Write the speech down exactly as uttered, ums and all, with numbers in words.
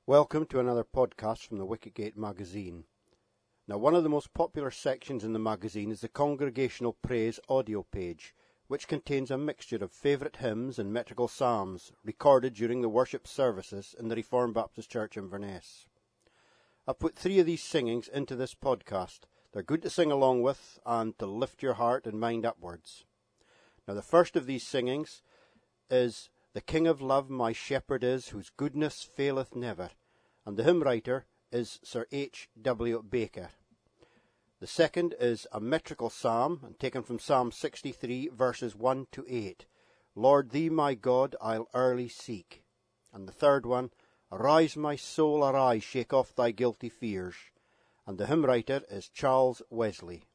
Welcome to another podcast from the Wicketgate magazine. Now, one of the most popular sections in the magazine is the Congregational Praise audio page, which contains a mixture of favourite hymns and metrical psalms recorded during the worship services in the Reformed Baptist Church Inverness. I've put three of these singings into this podcast. They're good to sing along with and to lift your heart and mind upwards. Now, the first of these singings is "The King of Love my Shepherd is, whose goodness faileth never," and the hymn writer is Sir H. W. Baker. The second is a metrical psalm, and taken from Psalm sixty-three, verses one to eight. "Lord, thee my God I'll early seek." And the third one, "Arise my soul, arise, shake off thy guilty fears," and the hymn writer is Charles Wesley.